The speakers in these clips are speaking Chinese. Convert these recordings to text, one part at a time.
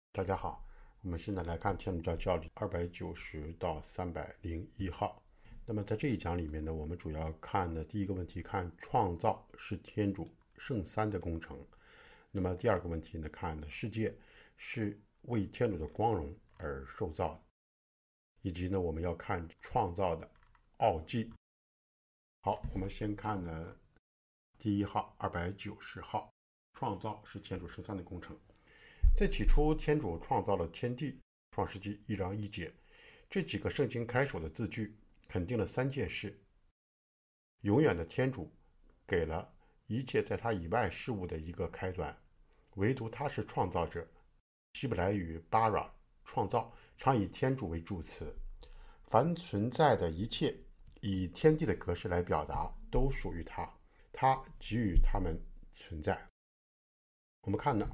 大家好，我们现在来看天主教教理290到301号。那么在这一讲里面呢，我们主要看的第一个问题，看创造是天主圣三的工程。那么第二个问题呢，看的世界是为天主的光荣而受造的，以及呢我们要看创造的奥迹。好，我们先看呢第一号290号，创造是天主圣三的工程。在起初，天主创造了天地，创世纪1章1节，这几个圣经开首的字句肯定了三件事：永远的天主给了一切在他以外事物的一个开端，唯独他是创造者。希伯来语 bara 创造常以天主为助词，凡存在的一切以天地的格式来表达，都属于他，他给予他们存在。我们看呢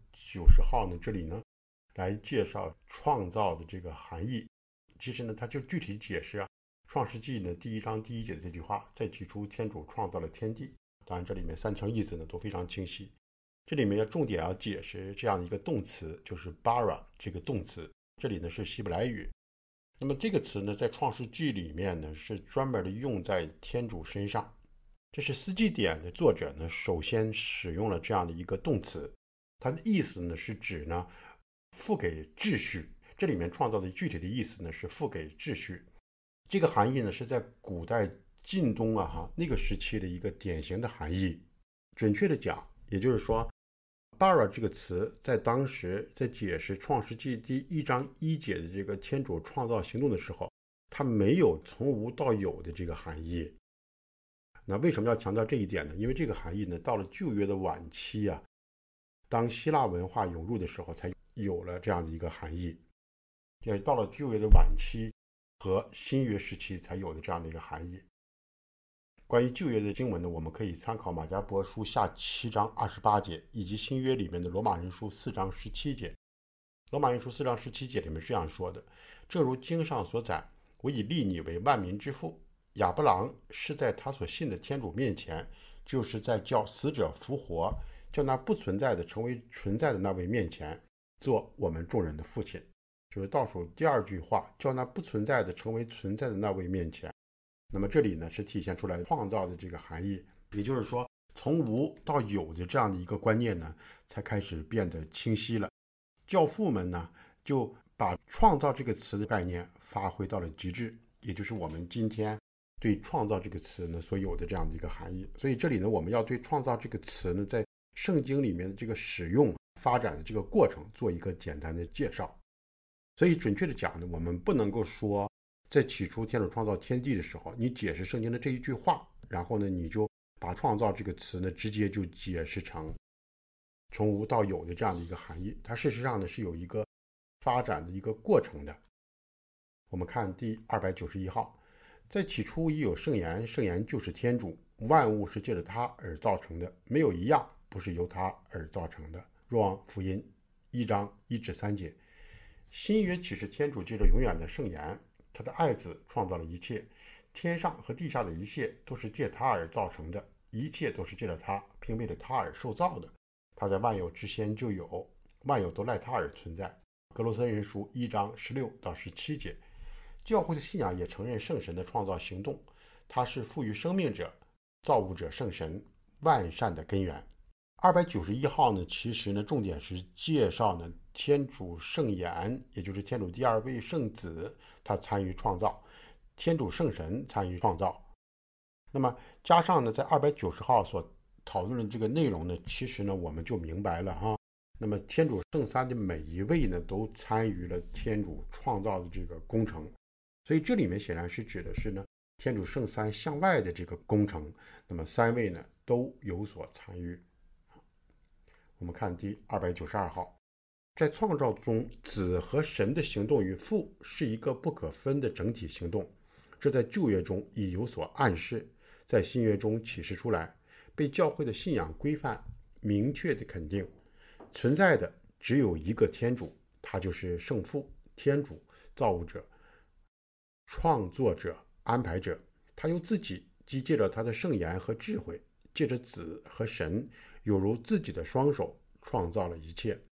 290号呢，这里呢来介绍创造的这个含义。其实呢它就具体解释创世纪呢第1章第1节的这句话，在起初天主创造了天地。当然这里面三层意思呢都非常清晰。这里面要重点要解释这样的一个动词，就是 bara 这个动词，这里呢是希伯来语。那么这个词呢在创世纪里面呢是专门的用在天主身上，这是司祭典的作者呢首先使用了这样的一个动词，它的意思呢是指呢赋给秩序。这里面创造的具体的意思呢是赋给秩序。这个含义呢是在古代近东那个时期的一个典型的含义。准确的讲，也就是说 bara 这个词在当时在解释创世纪第1章1节的这个天主创造行动的时候，它没有从无到有的这个含义。那为什么要强调这一点呢？因为这个含义呢到了旧约的晚期当希腊文化涌入的时候才有了这样的一个含义，也到了旧约的晚期和新约时期才有的这样的一个含义。关于旧约的经文呢，我们可以参考马加伯书下7章28节，以及新约里面的罗马人书4章17节。罗马人书4章17节里面这样说的：正如经上所载，我已立你为万民之父。亚伯郎是在他所信的天主面前，就是在叫死者复活，叫那不存在的成为存在的那位面前，做我们众人的父亲。就是倒数第二句话，叫那不存在的成为存在的那位面前。那么这里呢是体现出来创造的这个含义，也就是说从无到有的这样的一个观念呢才开始变得清晰了。教父们呢就把创造这个词的概念发挥到了极致，也就是我们今天对创造这个词呢所有的这样的一个含义。所以这里呢我们要对创造这个词呢在圣经里面的这个使用发展的这个过程做一个简单的介绍。所以准确的讲呢，我们不能够说在起初天主创造天地的时候，你解释圣经的这一句话，然后呢你就把创造这个词呢直接就解释成从无到有的这样的一个含义。它事实上呢是有一个发展的一个过程的。我们看第291号，在起初已有圣言，圣言就是天主，万物是借着他而造成的，没有一样不是由他而造成的。若望福音1章1至3节。新约启示天主借着永远的圣言，他的爱子创造了一切，天上和地下的一切都是借他而造成的，一切都是借着他并为了他而受造的。他在万有之先就有，万有都赖他而存在。格罗森人书1章16到17节。教会的信仰也承认圣神的创造行动，他是赋予生命者、造物者圣神万善的根源。291号呢，其实呢重点是介绍呢天主圣言，也就是天主第二位圣子，他参与创造，天主圣神参与创造。那么加上呢在290号所讨论的这个内容呢，其实呢我们就明白了那么天主圣三的每一位呢都参与了天主创造的这个工程。所以这里面显然是指的是呢天主圣三向外的这个工程，那么三位呢都有所参与。我们看第292号，在创造中，子和神的行动与父是一个不可分的整体行动，这在旧约中已有所暗示，在新约中启示出来，被教会的信仰规范明确的肯定。存在的只有一个天主，他就是圣父，天主，造物者，创作者，安排者。他由自己即借着他的圣言和智慧，借着子和神有如自己的双手创造了一切。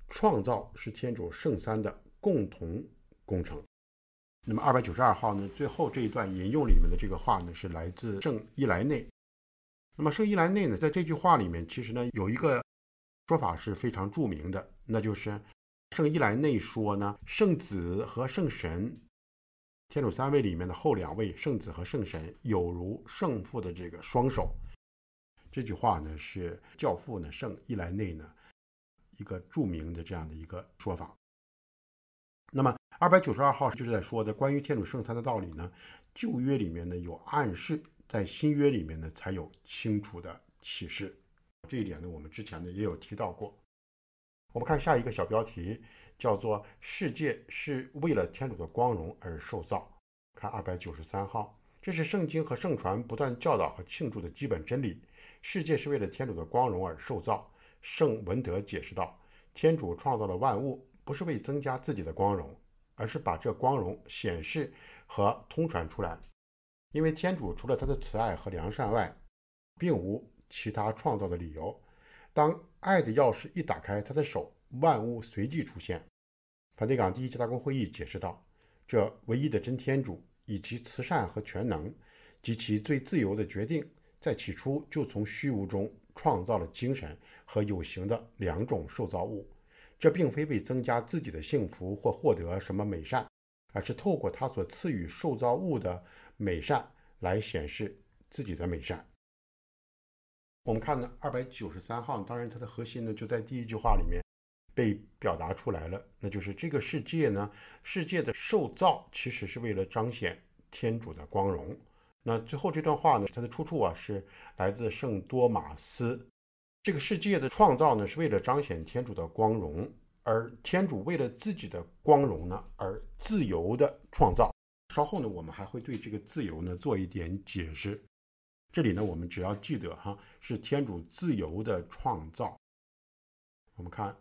创造是天主圣三的共同工程。那么292号呢，最后这一段引用里面的这个话呢，是来自圣伊莱内。那么圣伊莱内呢，在这句话里面，其实呢有一个说法是非常著名的，那就是圣伊莱内说呢，圣子和圣神，天主三位里面的后两位圣子和圣神，有如圣父的这个双手。这句话呢是教父呢圣伊莱内呢一个著名的这样的一个说法。那么292号就是在说的关于天主圣三的道理呢，旧约里面呢有暗示，在新约里面呢才有清楚的启示。这一点呢我们之前呢也有提到过。我们看下一个小标题，叫做世界是为了天主的光荣而受造。看293号，这是圣经和圣传不断教导和庆祝的基本真理。世界是为了天主的光荣而受造。圣文德解释道，天主创造了万物，不是为增加自己的光荣，而是把这光荣显示和通传出来。因为天主除了他的慈爱和良善外，并无其他创造的理由。当爱的钥匙一打开他的手，万物随即出现。梵蒂冈第一教大公会议解释道，这唯一的真天主以其慈善和全能及其最自由的决定，在起初就从虚无中创造了精神和有形的两种受造物。这并非为增加自己的幸福或获得什么美善，而是透过他所赐予受造物的美善来显示自己的美善。我们看呢293号，当然它的核心呢就在第一句话里面被表达出来了，那就是这个世界呢，世界的受造其实是为了彰显天主的光荣。那最后这段话呢，它的出处是来自圣多马斯。这个世界的创造呢是为了彰显天主的光荣，而天主为了自己的光荣呢而自由的创造。稍后呢我们还会对这个自由呢做一点解释。这里呢我们只要记得是天主自由的创造。我们看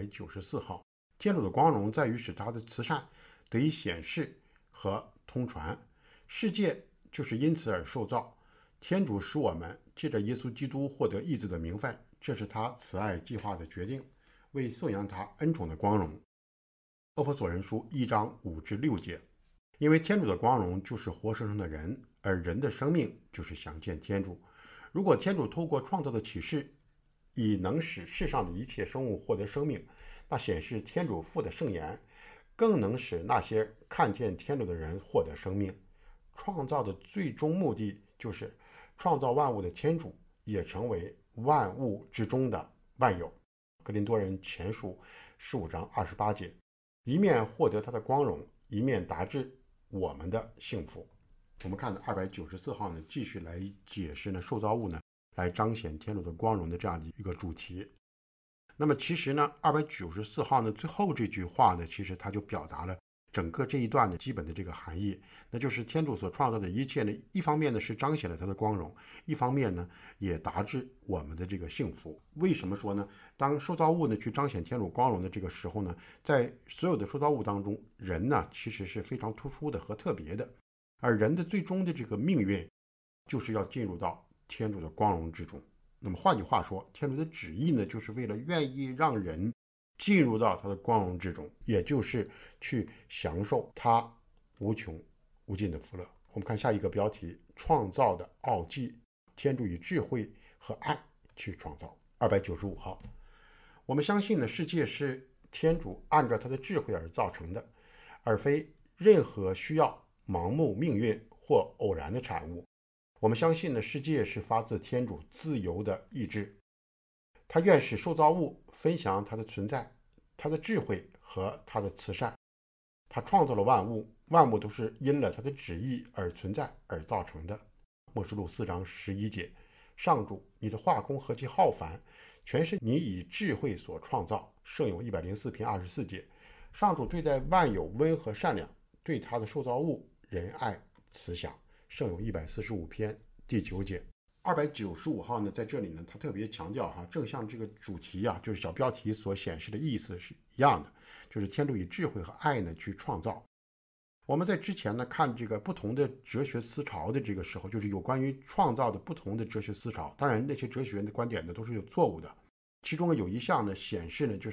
294号，天主的光荣在于使他的慈善得以显示和通传，世界就是因此而受造。天主使我们借着耶稣基督获得义子的名分，这是他慈爱计划的决定，为颂扬他恩宠的光荣。厄弗所人书1章5至6节，因为天主的光荣就是活生生的人，而人的生命就是想见天主。如果天主透过创造的启示以能使世上的一切生物获得生命，那显示天主父的圣言更能使那些看见天主的人获得生命。创造的最终目的就是创造万物的天主也成为万物之中的万有。格林多人前书15章28节，一面获得他的光荣，一面达至我们的幸福。我们看的294号呢，继续来解释呢受造物呢来彰显天主的光荣的这样的一个主题。那么其实呢294号呢最后这句话呢，其实它就表达了整个这一段的基本的这个含义，那就是天主所创造的一切呢，一方面呢是彰显了他的光荣，一方面呢也达至我们的这个幸福。为什么说呢？当受造物呢去彰显天主光荣的这个时候呢，在所有的受造物当中，人呢其实是非常突出的和特别的，而人的最终的这个命运就是要进入到天主的光荣之中。那么换句话说，天主的旨意呢，就是为了愿意让人进入到他的光荣之中，也就是去享受他无穷无尽的福乐。我们看下一个标题，创造的奥迹，天主以智慧和爱去创造。295号，我们相信呢，世界是天主按照他的智慧而造成的，而非任何需要盲目命运或偶然的产物。我们相信呢，世界是发自天主自由的意志，他愿使受造物分享他的存在、他的智慧和他的慈善。他创造了万物，万物都是因了他的旨意而存在而造成的。默示录4章11节，上主，你的画工何其浩繁，全是你以智慧所创造。圣咏104篇24节，上主对待万有温和善良，对他的受造物仁爱慈祥。圣咏145篇第9节。295号呢，在这里呢，他特别强调正像这个主题就是小标题所显示的意思是一样的，就是天主以智慧和爱呢去创造。我们在之前呢看这个不同的哲学思潮的这个时候，就是有关于创造的不同的哲学思潮，当然那些哲学的观点呢都是有错误的。其中有一项呢显示呢，就是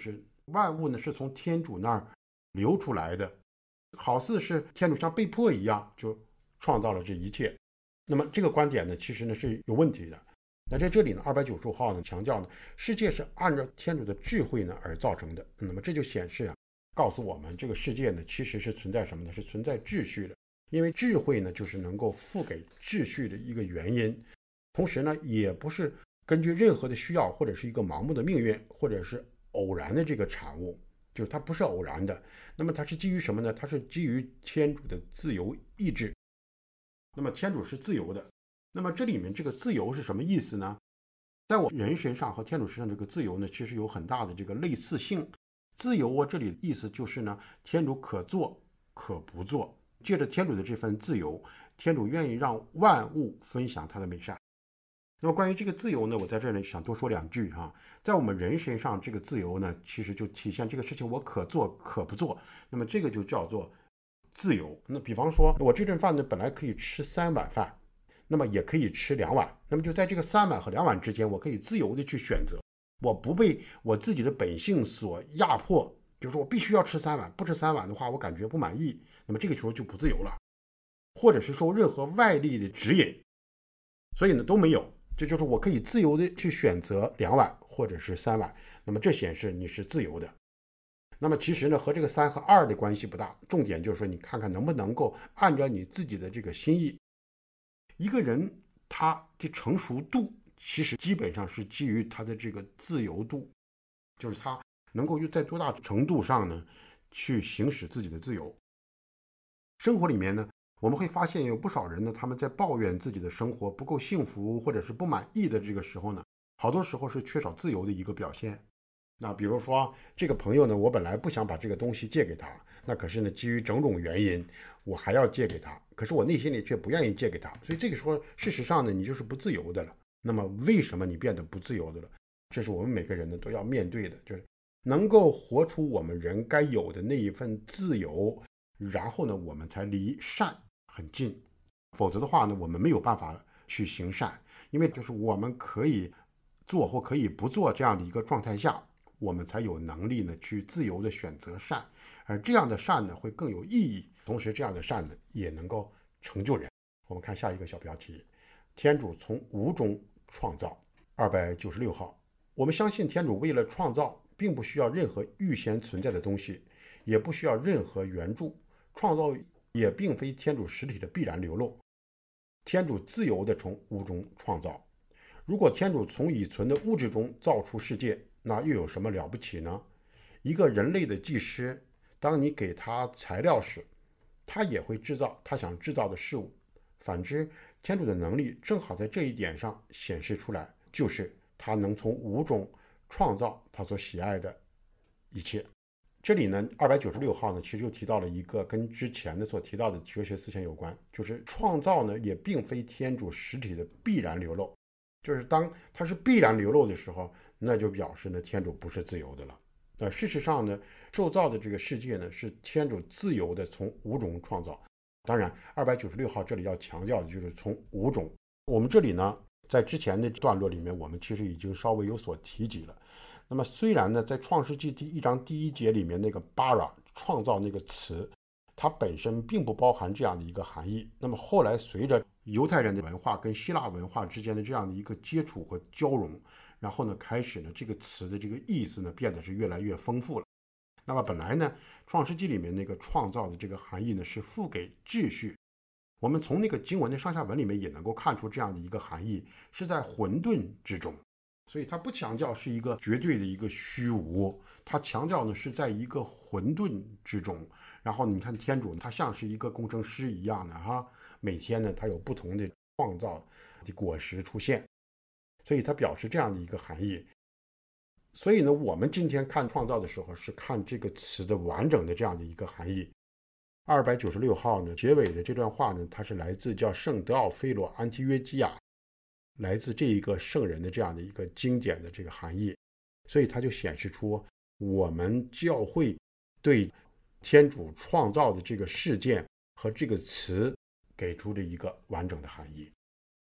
万物呢是从天主那儿流出来的，好似是天主像被迫一样就创造了这一切。那么这个观点呢，其实呢是有问题的。那在这里呢，295号呢强调呢，世界是按照天主的智慧呢而造成的。那么这就显示告诉我们这个世界呢其实是存在什么呢？是存在秩序的。因为智慧呢就是能够赋给秩序的一个原因，同时呢也不是根据任何的需要或者是一个盲目的命运或者是偶然的这个产物，就是它不是偶然的。那么它是基于什么呢？它是基于天主的自由意志。那么天主是自由的，那么这里面这个自由是什么意思呢？在我人身上和天主身上这个自由呢，其实有很大的这个类似性。自由这里的意思就是呢，天主可做可不做，借着天主的这份自由，天主愿意让万物分享他的美善。那么关于这个自由呢，我在这里想多说两句在我们人身上，这个自由呢，其实就体现这个事情我可做可不做，那么这个就叫做自由。那比方说我这顿饭呢本来可以吃3碗饭，那么也可以吃2碗，那么就在这个3碗和2碗之间，我可以自由的去选择，我不被我自己的本性所压迫，就是说我必须要吃3碗，不吃3碗的话我感觉不满意，那么这个时候就不自由了，或者是受任何外力的指引，所以呢都没有。这就是我可以自由的去选择2碗或者是3碗，那么这显示你是自由的。那么其实呢和这个3和2的关系不大，重点就是说你看看能不能够按照你自己的这个心意。一个人他的成熟度其实基本上是基于他的这个自由度，就是他能够在多大程度上呢去行使自己的自由。生活里面呢我们会发现有不少人呢，他们在抱怨自己的生活不够幸福或者是不满意的这个时候呢，好多时候是缺少自由的一个表现。那比如说这个朋友呢，我本来不想把这个东西借给他，那可是呢基于种种原因我还要借给他，可是我内心里却不愿意借给他，所以这个时候事实上呢你就是不自由的了。那么为什么你变得不自由的了？这是我们每个人呢都要面对的，就是能够活出我们人该有的那一份自由，然后呢我们才离善很近。否则的话呢我们没有办法去行善，因为就是我们可以做或可以不做这样的一个状态下，我们才有能力呢去自由的选择善，而这样的善呢会更有意义，同时这样的善呢也能够成就人。我们看下一个小标题，天主从无中创造。296号，我们相信天主为了创造并不需要任何预先存在的东西，也不需要任何援助，创造也并非天主实体的必然流露，天主自由地从无中创造。如果天主从已存的物质中造出世界，那又有什么了不起呢？一个人类的技师，当你给他材料时，他也会制造他想制造的事物。反之，天主的能力正好在这一点上显示出来，就是他能从无中创造他所喜爱的一切。这里呢296号呢其实又提到了一个跟之前的所提到的哲学思想有关，就是创造呢也并非天主实体的必然流露，就是当它是必然流露的时候，那就表示呢天主不是自由的了。事实上呢受造的这个世界呢是天主自由的从无中创造。当然296号这里要强调的就是从无中。我们这里呢在之前的段落里面我们其实已经稍微有所提及了。那么虽然呢在创世纪第1章第1节里面那个 bara 创造那个词，它本身并不包含这样的一个含义，那么后来随着犹太人的文化跟希腊文化之间的这样的一个接触和交融，然后呢开始呢这个词的这个意思呢变得是越来越丰富了。那么本来呢创世纪里面那个创造的这个含义呢是赋给秩序，我们从那个经文的上下文里面也能够看出这样的一个含义，是在混沌之中。所以它不强调是一个绝对的一个虚无，它强调呢是在一个混沌之中。然后你看天主他像是一个工程师一样的每天呢他有不同的创造的果实出现，所以它表示这样的一个含义。所以呢我们今天看创造的时候是看这个词的完整的这样的一个含义。296号呢结尾的这段话呢，它是来自叫圣德奥菲罗安提约基亚，来自这一个圣人的这样的一个经典的这个含义。所以它就显示出我们教会对天主创造的这个事件和这个词给出的一个完整的含义。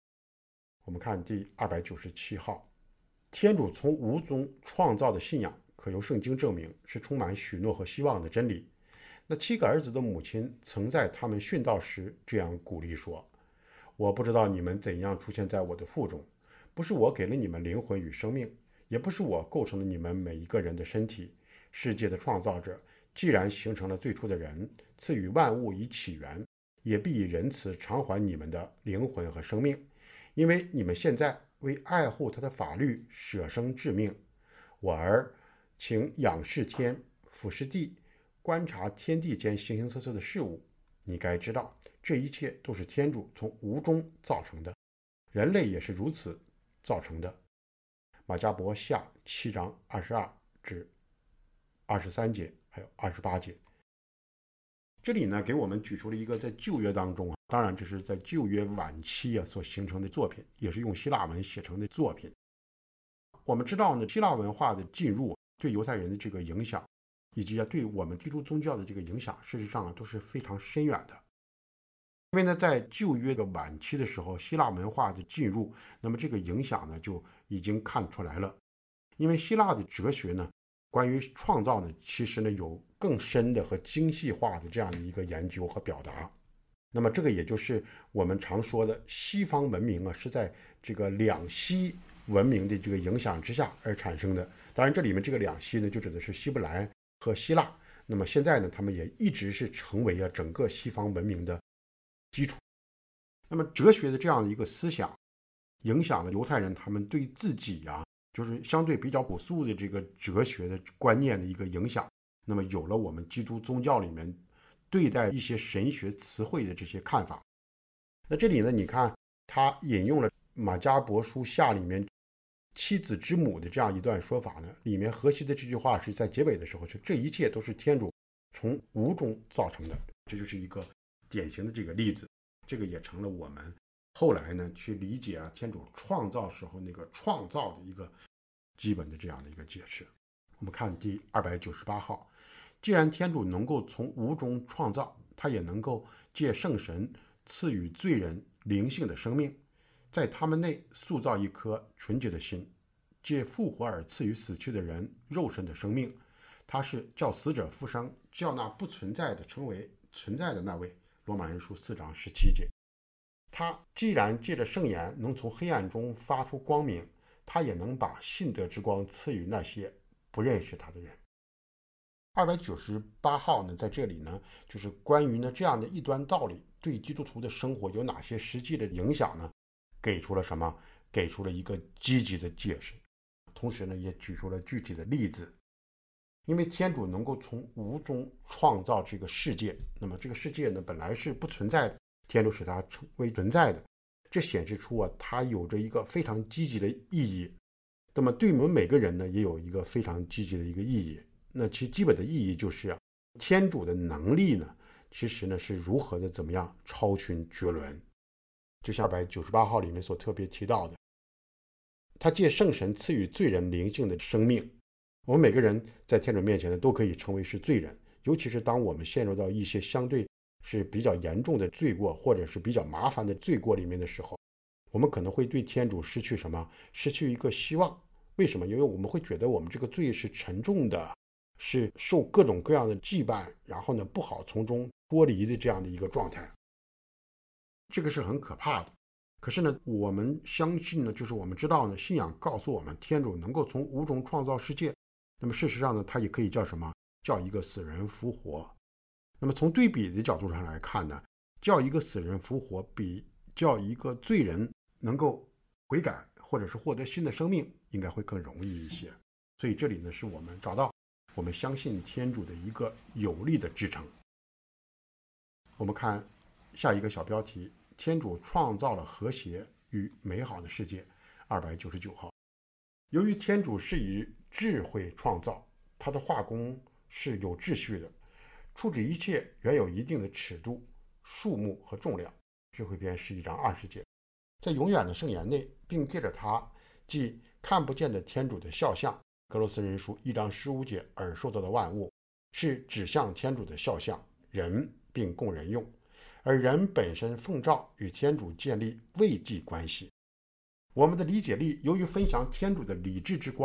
我们看第297号，天主从无中创造的信仰可由圣经证明是充满许诺和希望的真理。那7个儿子的母亲曾在他们殉道时这样鼓励说：我不知道你们怎样出现在我的腹中，不是我给了你们灵魂与生命，也不是我构成了你们每一个人的身体。世界的创造者既然形成了最初的人，赐予万物以起源，也必以仁慈偿还你们的灵魂和生命，因为你们现在为爱护他的法律舍生致命。我儿，请仰视天，俯视地，观察天地间形形色色的事物，你该知道，这一切都是天主从无中造成的，人类也是如此造成的。马加伯下7章22至23节，还有28节。这里呢，给我们举出了一个在旧约当中当然这是在旧约晚期所形成的作品，也是用希腊文写成的作品。我们知道呢，希腊文化的进入对犹太人的这个影响，以及对我们基督宗教的这个影响，事实上都是非常深远的。因为呢，在旧约的晚期的时候，希腊文化的进入，那么这个影响呢就已经看出来了。因为希腊的哲学呢，关于创造呢，其实呢有更深的和精细化的这样的一个研究和表达。那么这个也就是我们常说的西方文明是在这个两西文明的这个影响之下而产生的。当然这里面这个两西呢，就指的是希伯来和希腊。那么现在呢，他们也一直是成为整个西方文明的基础。那么哲学的这样的一个思想，影响了犹太人他们对自己就是相对比较朴素的这个哲学的观念的一个影响。那么有了我们基督宗教里面对待一些神学词汇的这些看法。那这里呢，你看他引用了马加伯书下里面妻子之母的这样一段说法呢，里面核心的这句话是在结尾的时候，是这一切都是天主从无中造成的。这就是一个典型的这个例子。这个也成了我们后来呢去理解天主创造时候那个创造的一个基本的这样的一个解释。我们看第298号，既然天主能够从无中创造，他也能够借圣神赐予罪人灵性的生命，在他们内塑造一颗纯洁的心，借复活而赐予死去的人肉身的生命。他是叫死者复生，叫那不存在的成为存在的那位。罗马人书4章17节。他既然借着圣言能从黑暗中发出光明，他也能把信德之光赐予那些不认识他的人。298号呢，在这里呢，就是关于这样的一端道理对基督徒的生活有哪些实际的影响呢？给出了什么？给出了一个积极的解释，同时呢，也举出了具体的例子。因为天主能够从无中创造这个世界，那么这个世界呢本来是不存在的，天主使它成为存在的，这显示出它有着一个非常积极的意义。那么对我们每个人呢也有一个非常积极的一个意义。那其基本的意义就是天主的能力呢，其实呢是如何的怎么样超群绝伦。就像298号里面所特别提到的，他借圣神赐予罪人灵性的生命。我们每个人在天主面前呢都可以成为是罪人，尤其是当我们陷入到一些相对是比较严重的罪过，或者是比较麻烦的罪过里面的时候，我们可能会对天主失去什么？失去一个希望。为什么？因为我们会觉得我们这个罪是沉重的，是受各种各样的羁绊，然后呢不好从中脱离的这样的一个状态。这个是很可怕的。可是呢，我们相信呢，就是我们知道呢，信仰告诉我们，天主能够从无中创造世界。那么事实上呢，它也可以叫什么？叫一个死人复活。那么从对比的角度上来看呢，叫一个死人复活比叫一个罪人能够悔改或者是获得新的生命应该会更容易一些。所以这里呢，是我们找到我们相信天主的一个有力的支撑。我们看下一个小标题，天主创造了和谐与美好的世界。299号，由于天主是以智慧创造，他的画工是有秩序的，处置一切原有一定的尺度、数目和重量。智慧篇11章20节。在永远的圣言内，并借着他即看不见的天主的肖像，格罗斯人书1章15节而受造的万物，是指向天主的肖像，人并供人用，而人本身奉召与天主建立慰藉关系。我们的理解力由于分享天主的理智之光，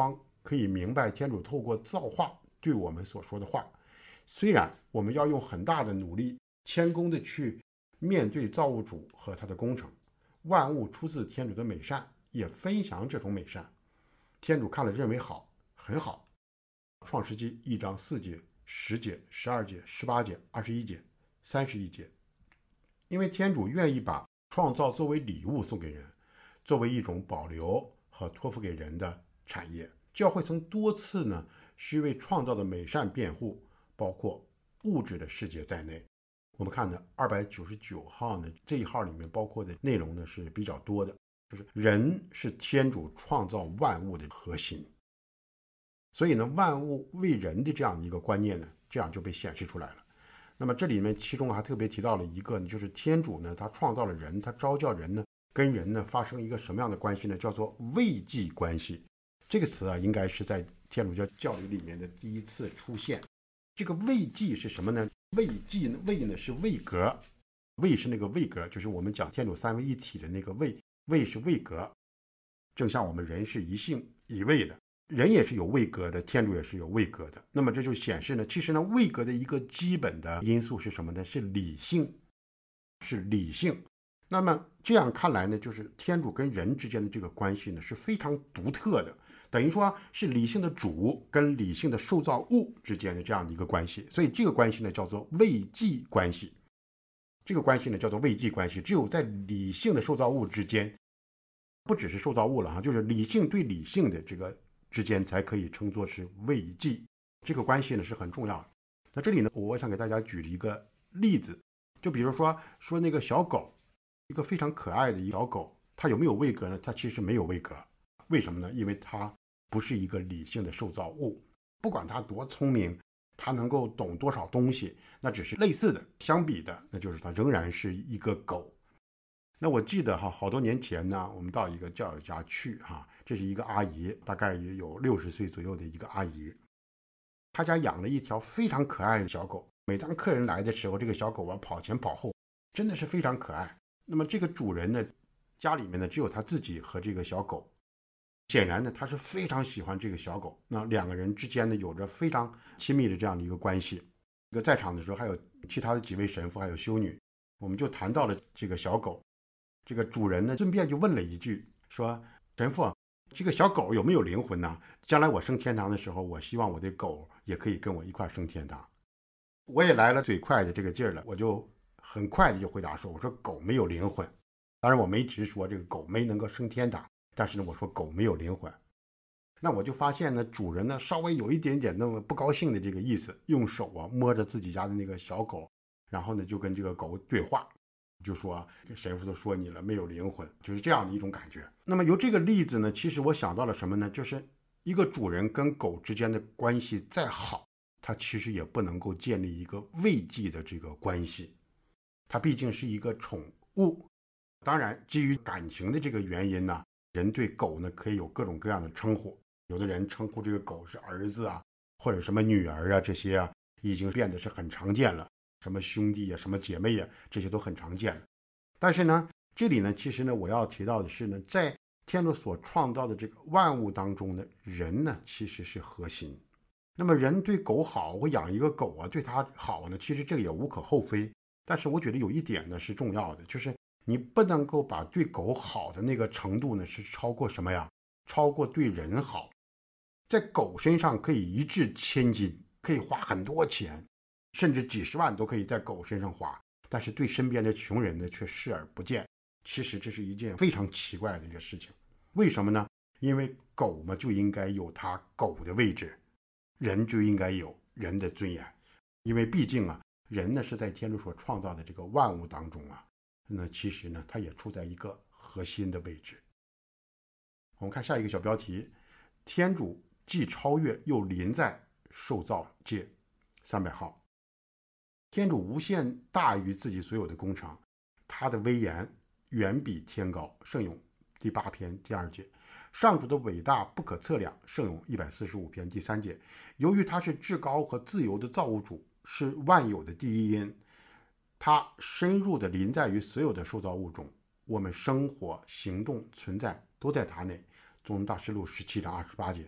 可以明白天主透过造化对我们所说的话。虽然我们要用很大的努力，谦恭的去面对造物主和他的工程，万物出自天主的美善，也分享这种美善。天主看了认为好，很好。创世纪1章4节、10节、12节、18节、21节、31节。因为天主愿意把创造作为礼物送给人，作为一种保留和托付给人的产业。教会曾多次呢需为创造的美善辩护，包括物质的世界在内。我们看呢299号呢，这一号里面包括的内容呢是比较多的，就是人是天主创造万物的核心。所以呢，万物为人的这样的一个观念呢，这样就被显示出来了。那么这里面其中还特别提到了一个呢，就是天主呢，他创造了人，他召叫人呢，跟人呢发生一个什么样的关系呢？叫做位继关系。这个词啊，应该是在天主教教理里面的第一次出现。这个位继是什么呢？位继呢，位呢是位格，位是那个位格，就是我们讲天主三位一体的那个位，位是位格。正像我们人是一性一位的，人也是有位格的，天主也是有位格的。那么这就显示呢，其实呢，位格的一个基本的因素是什么呢？是理性，是理性。那么这样看来呢，就是天主跟人之间的这个关系呢是非常独特的，等于说是理性的主跟理性的受造物之间的这样的一个关系。所以这个关系呢叫做位继关系。这个关系呢叫做位继关系，只有在理性的受造物之间，不只是受造物了哈，就是理性对理性的这个之间才可以称作是位继。这个关系呢是很重要的。那这里呢，我想给大家举一个例子，就比如说那个小狗，一个非常可爱的小狗，它有没有位格呢？它其实没有位格。为什么呢？因为它不是一个理性的受造物，不管它多聪明，它能够懂多少东西，那只是类似的，相比的，那就是它仍然是一个狗。那我记得哈，好多年前呢，我们到一个教育家去哈，这是一个阿姨，大概也有60岁左右的一个阿姨，她家养了一条非常可爱的小狗。每当客人来的时候，这个小狗啊跑前跑后，真的是非常可爱。那么这个主人呢，家里面呢只有他自己和这个小狗，显然呢他是非常喜欢这个小狗。那两个人之间呢有着非常亲密的这样的一个关系。这个在场的时候还有其他的几位神父还有修女，我们就谈到了这个小狗。这个主人呢顺便就问了一句，说神父，这个小狗有没有灵魂呢？将来我升天堂的时候，我希望我的狗也可以跟我一块升天堂。我也来了嘴快的这个劲儿了，我就很快的就回答说，我说狗没有灵魂。当然我没直说这个狗没能够升天堂，但是呢我说狗没有灵魂。那我就发现呢，主人呢稍微有一点点那么不高兴的这个意思，用手啊摸着自己家的那个小狗，然后呢就跟这个狗对话，就说神父都说你了，没有灵魂，就是这样的一种感觉。那么由这个例子呢，其实我想到了什么呢？就是一个主人跟狗之间的关系再好，它其实也不能够建立一个位继的这个关系，它毕竟是一个宠物。当然基于感情的这个原因呢，人对狗呢可以有各种各样的称呼，有的人称呼这个狗是儿子啊，或者什么女儿啊，这些啊已经变得是很常见了，什么兄弟啊，什么姐妹啊，这些都很常见了。但是呢，这里呢其实呢我要提到的是呢，在天主所创造的这个万物当中呢，人呢其实是核心。那么人对狗好，我养一个狗啊，对它好呢，其实这个也无可厚非。但是我觉得有一点呢是重要的，就是你不能够把对狗好的那个程度呢是超过什么呀？超过对人好。在狗身上可以一掷千金，可以花很多钱，甚至几十万都可以在狗身上花，但是对身边的穷人呢却视而不见。其实这是一件非常奇怪的一个事情。为什么呢？因为狗嘛就应该有它狗的位置，人就应该有人的尊严。因为毕竟啊，人呢是在天主所创造的这个万物当中啊，那其实呢它也处在一个核心的位置。我们看下一个小标题，天主既超越又临在受造界，300号。天主无限大于自己所有的工程，他的威严远比天高，圣咏第8篇第2节。上主的伟大不可测量，圣咏145篇第3节。由于他是至高和自由的造物主，是万有的第一因，他深入的临在于所有的受造物中，我们生活、行动、存在都在他内。宗大师录17章28节。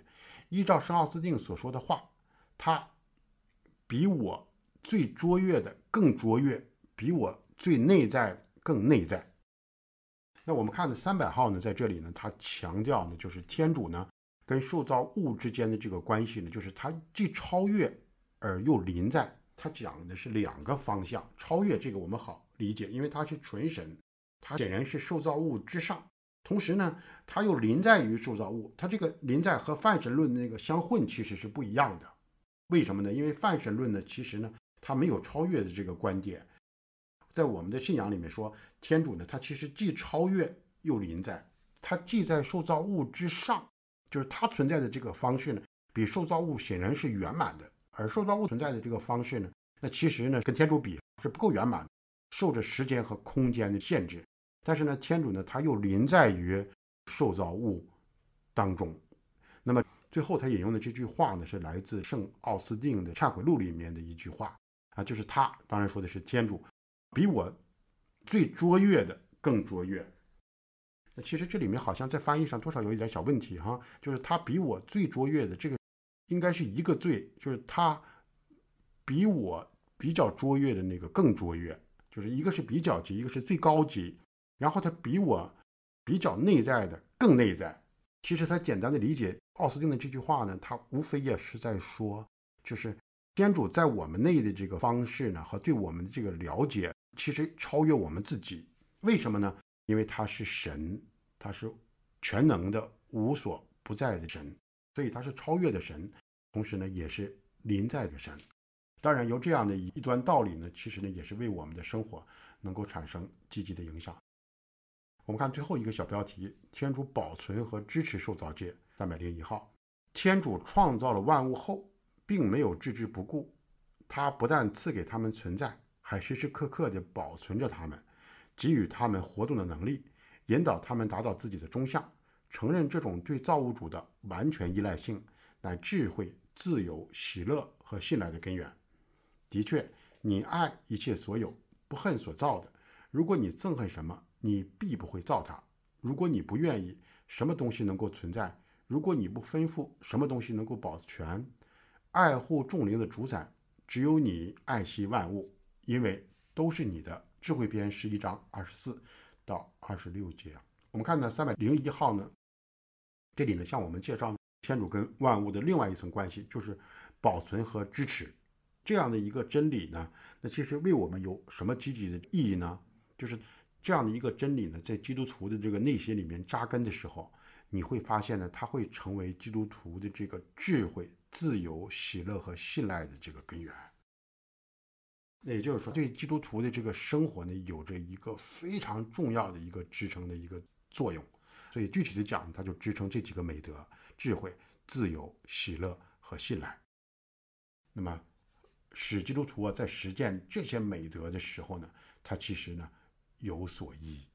依照圣奥斯定所说的话，他比我最卓越的更卓越，比我最内在更内在。那我们看的300号呢，在这里呢，他强调呢，就是天主呢跟受造物之间的这个关系呢，就是他既超越而又临在。他讲的是2个方向。超越这个我们好理解，因为他是纯神，他显然是受造物之上，同时呢，他又临在于受造物。他这个临在和泛神论那个相混其实是不一样的。为什么呢？因为泛神论呢，其实呢，他没有超越的这个观点。在我们的信仰里面说，天主呢，他其实既超越又临在，他既在受造物之上，就是他存在的这个方式呢，比受造物显然是圆满的，而受造物存在的这个方式呢，那其实呢，跟天主比是不够圆满的，受着时间和空间的限制。但是呢，天主呢，他又临在于受造物当中。那么最后他引用的这句话呢，是来自圣奥斯定的忏悔录里面的一句话啊，就是他当然说的是天主比我最卓越的更卓越。那其实这里面好像在翻译上多少有一点小问题哈，就是他比我最卓越的这个应该是一个最，就是他比我比较卓越的那个更卓越，就是一个是比较级，一个是最高级，然后他比我比较内在的更内在。其实他简单的理解奥斯定的这句话呢，他无非也是在说，就是天主在我们内的这个方式呢，和对我们的这个了解，其实超越我们自己。为什么呢？因为他是神，他是全能的、无所不在的神，所以他是超越的神，同时呢，也是临在的神。当然，由这样的一段道理呢，其实呢，也是为我们的生活能够产生积极的影响。我们看最后一个小标题：天主保存和支持受造界。301号，天主创造了万物后，并没有置之不顾，他不但赐给他们存在，还时时刻刻地保存着他们，给予他们活动的能力，引导他们达到自己的终向。承认这种对造物主的完全依赖性，乃智慧、自由、喜乐和信赖的根源。的确，你爱一切所有，不恨所造的。如果你憎恨什么，你必不会造它。如果你不愿意，什么东西能够存在？如果你不吩咐，什么东西能够保全？爱护众灵的主宰，只有你爱惜万物，因为都是你的。智慧篇11章24到26节。我们看呢301号呢，这里呢向我们介绍天主跟万物的另外一层关系，就是保存和支持这样的一个真理呢。那其实为我们有什么积极的意义呢？就是这样的一个真理呢，在基督徒的这个内心里面扎根的时候，你会发现呢，它会成为基督徒的这个智慧、自由、喜乐和信赖的这个根源。那也就是说，对基督徒的这个生活呢，有着一个非常重要的一个支撑的一个作用。所以具体的讲，它就支撑这几个美德：智慧、自由、喜乐和信赖。那么使基督徒在实践这些美德的时候呢，它其实呢有所依。